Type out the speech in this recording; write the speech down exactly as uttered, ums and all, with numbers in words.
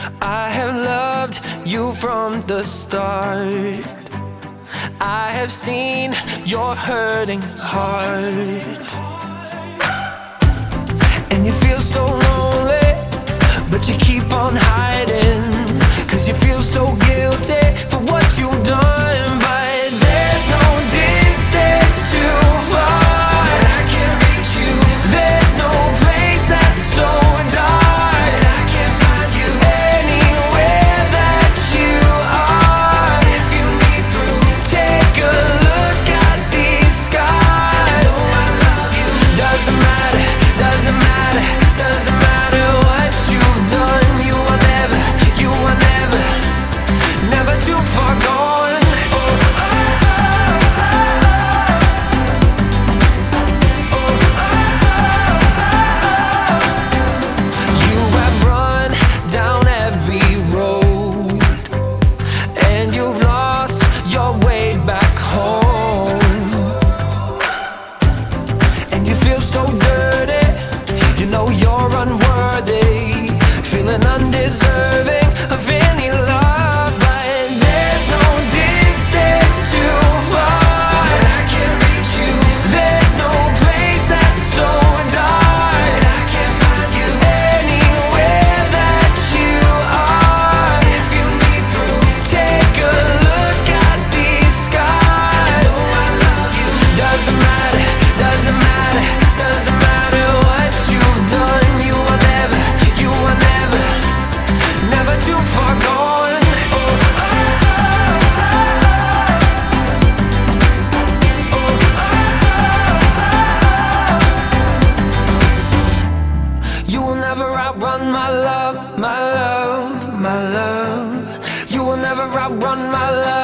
I have loved you from the start. I have seen your hurting heart, and you feel so lonely, but you keep on hiding, 'cause you feel so guilty for what you've done. But there's no distance too far that I can't reach you. There's no place that's so dark that I can't find you. Anywhere that you are, if you need proof, take a look at these scars. I know I love you. Doesn't matter, doesn't matter, doesn't matter what you've done. You are never, you are never, never too far gone. Oh, oh, oh, oh, oh, oh. You have run down every road, and you've lost your way back home, and you feel so dirty. You know you're unworthy, feeling undeserving of any love. But there's no distance too far that I can't reach you. There's no place that's so dark that I can't find you. Anywhere that you are, if you need proof, take a look at these scars. I know I love you. Doesn't matter, doesn't matter, doesn't matter what you've done. You are never, you are never, never too far gone. Oh, oh, oh, oh, oh. You will never outrun my love, my love, my love. You will never outrun my love.